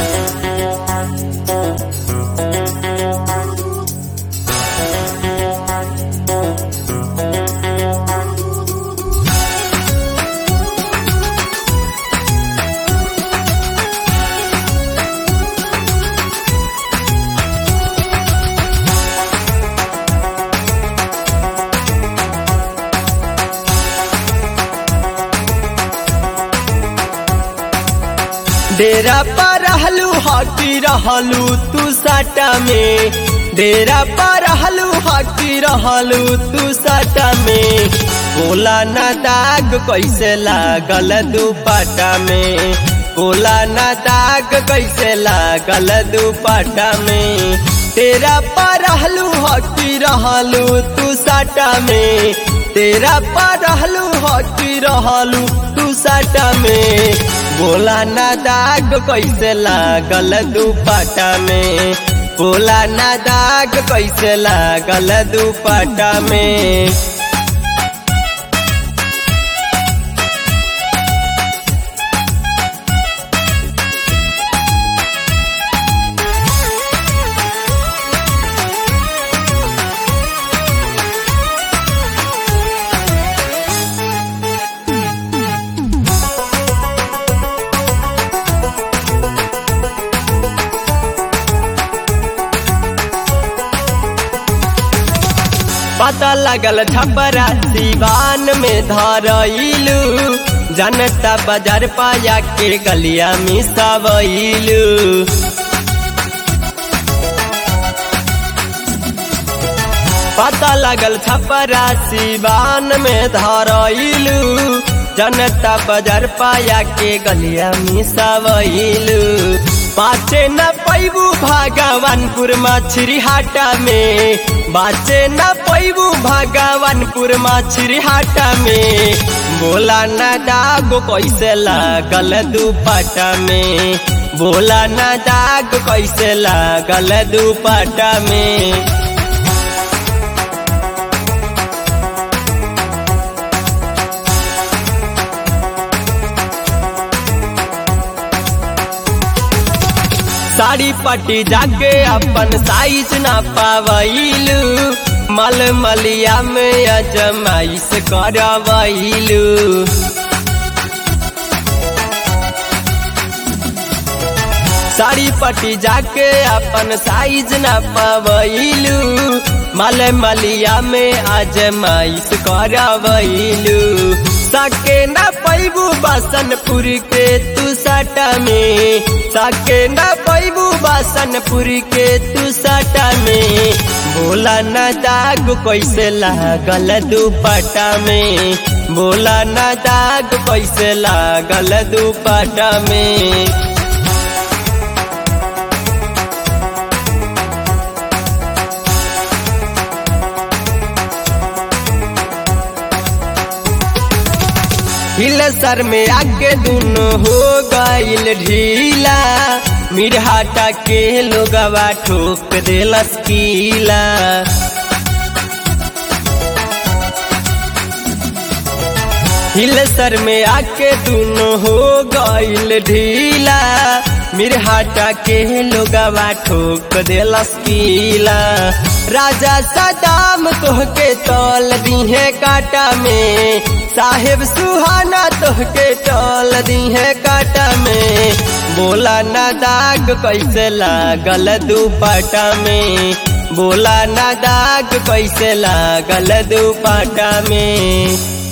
डेरा पर रहलू हकी रहलू तू साटा में, डेरा पर रहलू हकी रहलू तू साटा में। बोला ना दाग कैसे लागल दुपट्टा में, बोला ना दाग कैसे लागल दुपट्टा में। तेरा पर रहलू हकी रहलू तू साटा में, तेरा पर रहलू हकी रहलू तू साटा में। बोला ना दाग कैसे लागल दुपट्टा में, बोला ना दाग कैसे लागल दुपट्टा में। पता लगल छपरा सिवान में धरइलू, जनता बाजार पाया के गलिया में सबइलू। पता लगल छपरा सिवान में धरइलू, जनता बाजार पाया के गलिया में सबइलू। बाचे न पैबू भगवानपुर मछरी हाटा में, बाचे न पैबू भगवानपुर मछरी हाटा में। बोला न दाग कैसे लागल दुपट्टा में, बोला न दाग कैसे लागल दुपट्टा में। साड़ी पट्टी जाके अपन साइज ना पावैलू, मलमलिया में अजमाइश करवैलू। साड़ी पट्टी जाके अपन साइज ना पावैलू, मलमलिया में अजमाइश करवैलू। सके न पैबू बसनपुर के तू साटा में, सके न पैबू बसनपुर के तू साटा में। बोला न दाग कैसे लागल दुपट्टा में, बोला न दाग कैसे लागल दुपट्टा में। हिलसर में आगे दोनों हो गईल ढीला, मिरहाटा के लोगवा ठोक देलस कीला। हिलसर में आके दोनों हो गईल ढीला, मिरहाटा के लोगवा ठोक देलस कीला। राजा सदाम तोहके तौल दीहे काटा में, साहेब सुहाना तोहके तौल दीहे काटा में। बोला ना दाग कैसे लागल दुपट्टा में, बोला ना दाग कैसे लागल दुपट्टा में।